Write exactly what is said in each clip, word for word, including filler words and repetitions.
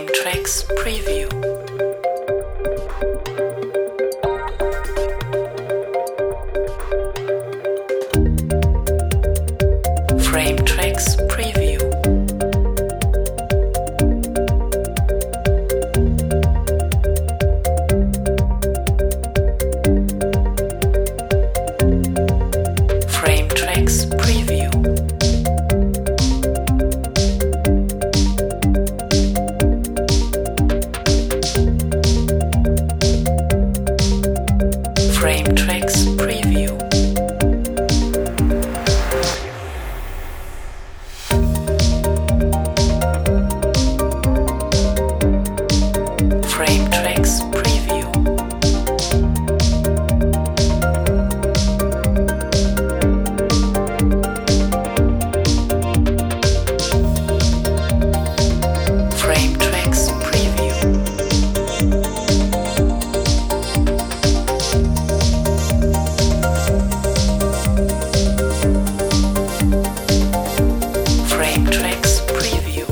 Frame Tracks Preview. Frame Tracks Preview. Frame Tracks Preview. Frame Tracks Preview. Frame Tracks Preview. Frame Tracks Preview. Frame Tracks Preview.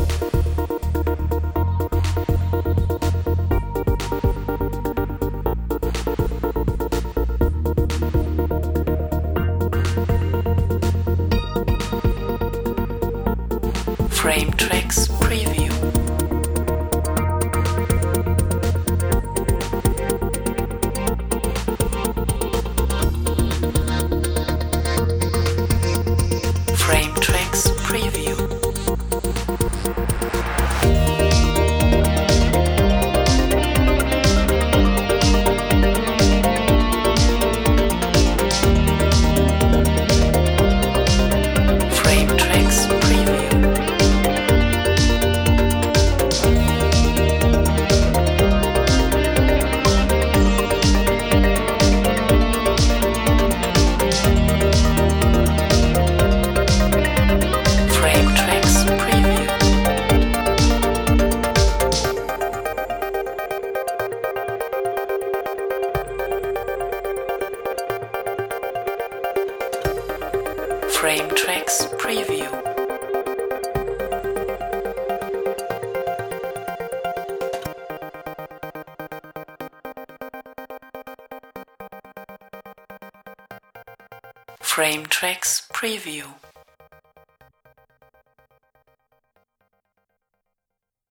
Frame Tracks Preview. Frame Tracks Preview. Frame Tracks Preview. Frame Tracks Preview. Frame Tracks Preview. Frame Tracks Preview.